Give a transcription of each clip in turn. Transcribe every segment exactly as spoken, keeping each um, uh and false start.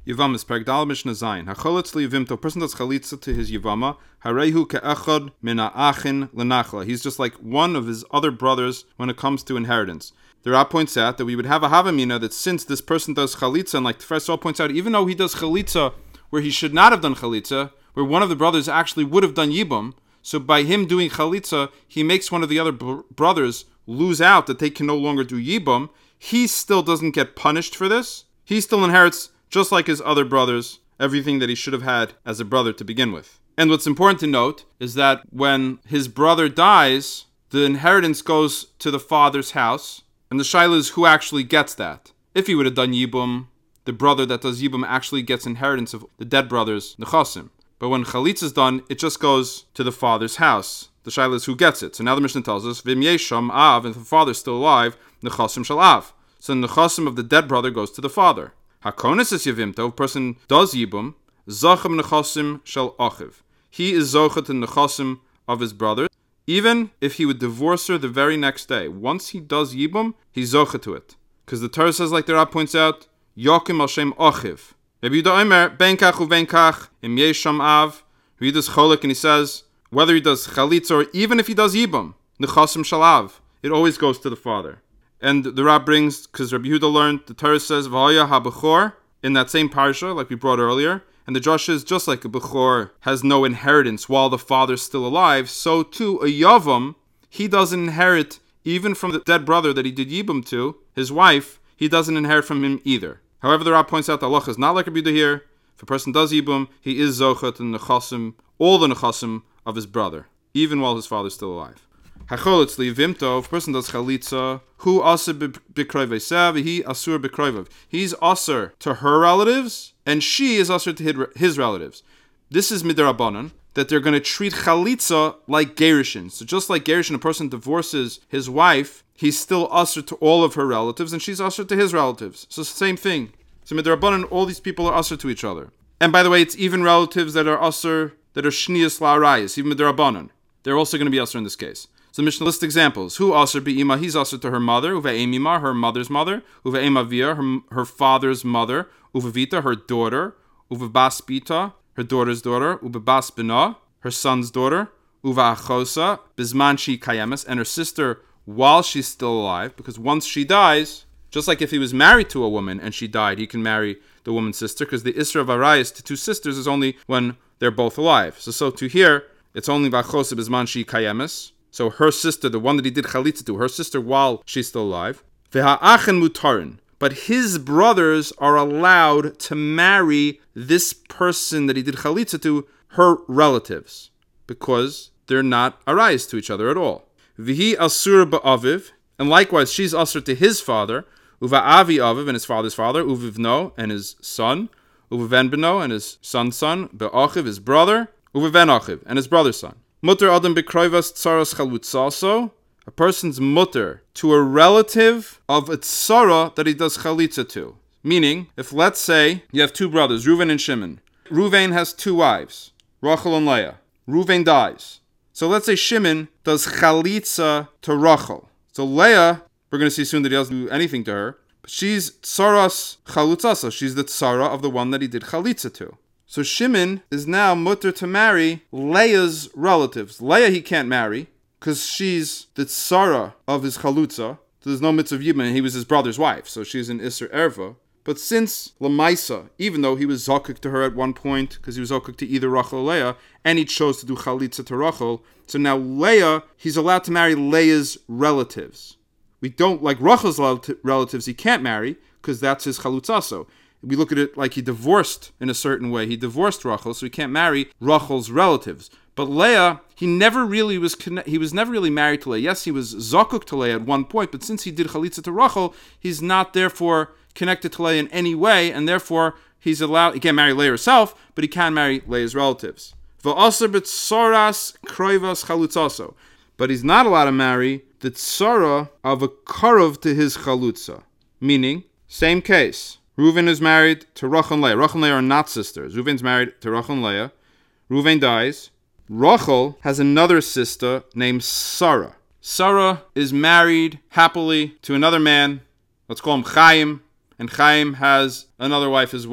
Yivamis, Pergdal Mishnah Zayin. Hacholitz liyivimto, a person does chalitza to his yivama. Harehu ke'echad min ha'achin l'nachla. He's just like one of his other brothers when it comes to inheritance. The Rab points out that we would have a havamina that since this person does chalitza, and like the first Rab points out, even though he does chalitza where he should not have done chalitza, where one of the brothers actually would have done yibum, so by him doing chalitza, he makes one of the other br- brothers lose out that they can no longer do yibum. He still doesn't get punished for this. He still inherits, just like his other brothers, everything that he should have had as a brother to begin with. And what's important to note is that when his brother dies, the inheritance goes to the father's house, and the shaila is who actually gets that. If he would have done yibum, the brother that does yibum actually gets inheritance of the dead brother's nechasim. But when chalitza is done, it just goes to the father's house. The shaila is who gets it. So now the Mishnah tells us, Vim yesham av, and if the father's still alive, nechasim shall av. So the nechasim of the dead brother goes to the father. Hakonis is yivimto, if a person does yibum, zachem nechasim shall achiv. He is zochet in nechasim of his brother, even if he would divorce her the very next day. Once he does yibum, he's zochet to it. Because the Torah says, like the Rab points out, Yokim al Shem achiv. Rabbi Yehuda Omer, ben kach u ben kach, im yesham av. He does cholik, and he says, whether he does chalitza or even if he does yibum, nechasim shall av. It always goes to the father. And the Rab brings, because Rabbi Yehuda learned, the Torah says, V'haya ha-bechor, in that same parsha, like we brought earlier. And the drush is, just like a bechor has no inheritance while the father's still alive, so too a yavam, he doesn't inherit even from the dead brother that he did yibum to, his wife, he doesn't inherit from him either. However, the Rab points out the halacha is not like Rabbi Yehuda here. If a person does yibum, he is zochet in the nechasim, all the nechasim of his brother, even while his father's still alive. Hacholitz liyivimto, if a person does chalitza, hu aser b'kroiveisav, he asur b'kroivav. He's aser to her relatives, and she is aser to his relatives. This is midrabanan, that they're going to treat chalitza like gerushin. So just like gerushin, a person divorces his wife, he's still aser to all of her relatives, and she's aser to his relatives. So it's the same thing. So midrabanan, all these people are aser to each other. And by the way, it's even relatives that are aser, that are shnias la'arayis, even midrabanan. They're also going to be aser in this case. So the Mishnah lists examples. Who aser be'ima, he's aser to her mother. Uve'emima, her mother's mother. Uve'emavia, her, her father's mother. Uvevita, her daughter. Uvebaspita, her daughter's daughter. Uvebaspina, her son's daughter. Uve'achosa, bizman shi kayemes, and her sister while she's still alive. Because once she dies, just like if he was married to a woman and she died, he can marry the woman's sister, because the isra of arayis to two sisters is only when they're both alive. So, so to here, it's only v'achosa bizman shi kayemes. So her sister, the one that he did chalitza to, her sister while she's still alive. V'ha'achen mutarin. But his brothers are allowed to marry this person that he did chalitza to, her relatives, because they're not arayis to each other at all. V'hi asur ba'aviv. And likewise, she's asur to his father. Uva'avi aviv, and his father's father. Uvivno, and his son. Uviven beno, and his son's son. Be'achiv, his brother. Uviven achiv, and his brother's son. Mutter adam bekroivas tsaras chalutzaso, a person's mutter to a relative of a tzara that he does chalitza to. Meaning, if let's say you have two brothers, Reuven and Shimon. Reuven has two wives, Rachel and Leah. Reuven dies. So let's say Shimon does chalitza to Rachel. So Leah, we're going to see soon that he doesn't do anything to her, but she's tsaras chalutzaso. She's the tzara of the one that he did chalitza to. So Shimon is now mutter to marry Leah's relatives. Leah he can't marry because she's the tzara of his chalutza. So there's no mitzvah yibum, and he was his brother's wife, so she's an iser erva. But since Lamaisa, even though he was zokuk to her at one point, because he was zokuk to either Rachel or Leah, and he chose to do chalitza to Rachel, so now Leah, he's allowed to marry Leah's relatives. We don't, like Rachel's relatives, he can't marry, because that's his chalutzaso. We look at it like he divorced in a certain way. He divorced Rachel, so he can't marry Rachel's relatives. But Leah, he never really was conne- he was never really married to Leah. Yes, he was zakuk to Leah at one point, but since he did chalitza to Rachel, he's not therefore connected to Leah in any way, and therefore he's allowed. He can't marry Leah herself, but he can marry Leah's relatives. V'aser b'tsaras kroivas chalutzaso, but he's not allowed to marry the tzara of a karov to his chalutza. Meaning, same case. Reuven is married to Rachel and Leah. Rachel and Leah are not sisters. Reuven's married to Rachel and Leah. Reuven dies. Rachel has another sister named Sarah. Sarah is married happily to another man. Let's call him Chaim. And Chaim has another wife as well.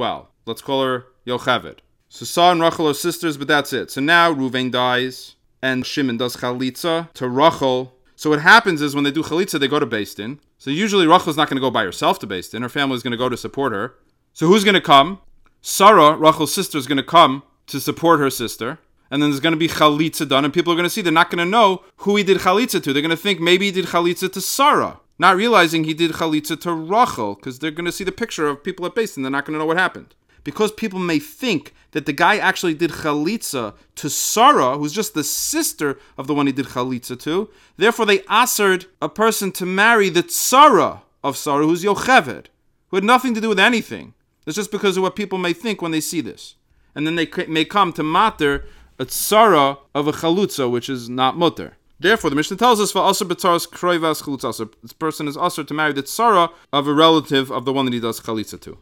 Let's call her Yocheved. So Sarah and Rachel are sisters, but that's it. So now Reuven dies, and Shimon does chalitza to Rachel. So what happens is when they do chalitza, they go to Beis Din. So usually Rachel's not going to go by herself to Beis Din. Her family is going to go to support her. So who's going to come? Sarah, Rachel's sister, is going to come to support her sister. And then there's going to be chalitza done, and people are going to see, they're not going to know who he did chalitza to. They're going to think maybe he did chalitza to Sarah, not realizing he did chalitza to Rachel, because they're going to see the picture of people at Beis Din. They're not going to know what happened. Because people may think that the guy actually did chalitza to Sarah, who's just the sister of the one he did chalitza to, therefore they asered a person to marry the tzara of Sarah, who's Yocheved, who had nothing to do with anything. It's just because of what people may think when they see this. And then they may come to mater a tzara of a chalutza, which is not mutter. Therefore, the Mishnah tells us, "Va'aser b'tzaras kroivas chalutza." This person is aser to marry the tzara of a relative of the one that he does chalitza to.